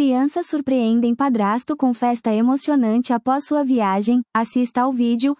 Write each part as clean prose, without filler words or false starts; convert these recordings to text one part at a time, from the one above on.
Crianças surpreendem padrasto com festa emocionante após sua viagem. Assista ao vídeo.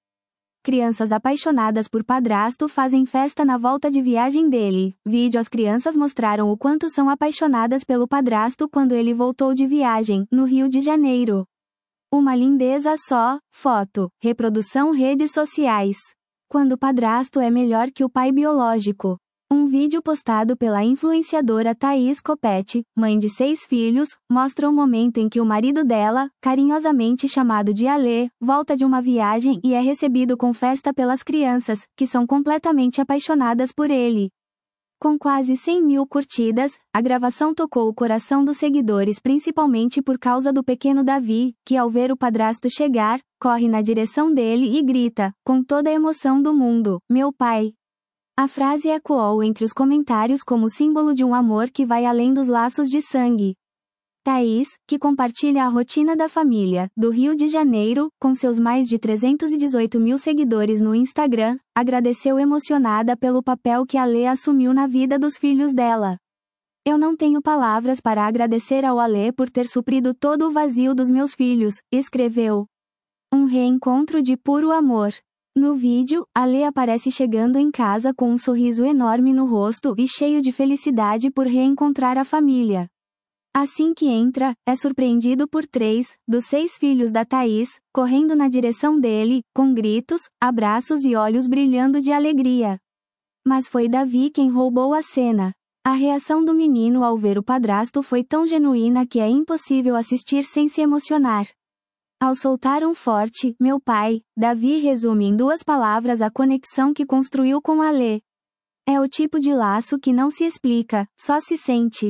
Crianças apaixonadas por padrasto fazem festa na volta de viagem dele. Vídeo. As crianças mostraram o quanto são apaixonadas pelo padrasto quando ele voltou de viagem, no Rio de Janeiro. Uma lindeza só. Foto. Reprodução redes sociais. Quando o padrasto é melhor que o pai biológico. Um vídeo postado pela influenciadora Thaís Copete, mãe de 6 filhos, mostra o momento em que o marido dela, carinhosamente chamado de Alê, volta de uma viagem e é recebido com festa pelas crianças, que são completamente apaixonadas por ele. Com quase 100 mil curtidas, a gravação tocou o coração dos seguidores principalmente por causa do pequeno Davi, que ao ver o padrasto chegar, corre na direção dele e grita, com toda a emoção do mundo, "Meu pai!". A frase ecoou entre os comentários como símbolo de um amor que vai além dos laços de sangue. Thaís, que compartilha a rotina da família, do Rio de Janeiro, com seus mais de 318 mil seguidores no Instagram, agradeceu emocionada pelo papel que Alê assumiu na vida dos filhos dela. "Eu não tenho palavras para agradecer ao Alê por ter suprido todo o vazio dos meus filhos", escreveu. Um reencontro de puro amor. No vídeo, Alê aparece chegando em casa com um sorriso enorme no rosto e cheio de felicidade por reencontrar a família. Assim que entra, é surpreendido por 3 dos 6 filhos da Thaís, correndo na direção dele, com gritos, abraços e olhos brilhando de alegria. Mas foi Davi quem roubou a cena. A reação do menino ao ver o padrasto foi tão genuína que é impossível assistir sem se emocionar. Ao soltar um forte "meu pai", Davi resume em 2 palavras a conexão que construiu com Alê. É o tipo de laço que não se explica, só se sente.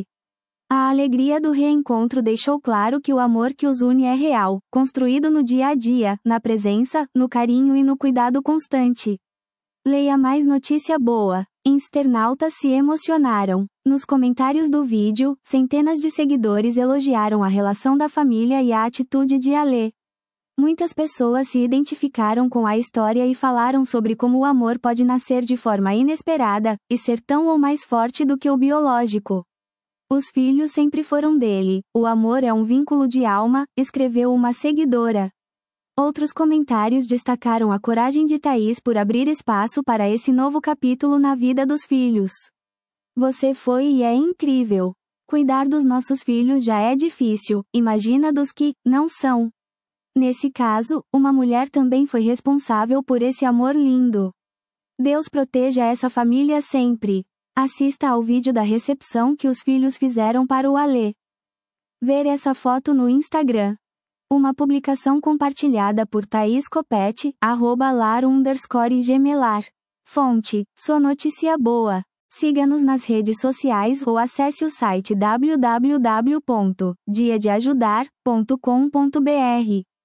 A alegria do reencontro deixou claro que o amor que os une é real, construído no dia a dia, na presença, no carinho e no cuidado constante. Leia mais notícia boa. Internautas se emocionaram. Nos comentários do vídeo, centenas de seguidores elogiaram a relação da família e a atitude de Alê. Muitas pessoas se identificaram com a história e falaram sobre como o amor pode nascer de forma inesperada, e ser tão ou mais forte do que o biológico. "Os filhos sempre foram dele, o amor é um vínculo de alma", escreveu uma seguidora. Outros comentários destacaram a coragem de Thaís por abrir espaço para esse novo capítulo na vida dos filhos. "Você foi e é incrível. Cuidar dos nossos filhos já é difícil, imagina dos que não são. Nesse caso, uma mulher também foi responsável por esse amor lindo. Deus proteja essa família sempre." Assista ao vídeo da recepção que os filhos fizeram para o Alê. Ver essa foto no Instagram. Uma publicação compartilhada por Thaís Copete, @lar_gemelar. Fonte: Só Notícia Boa. Siga-nos nas redes sociais ou acesse o site www.diadeajudar.com.br.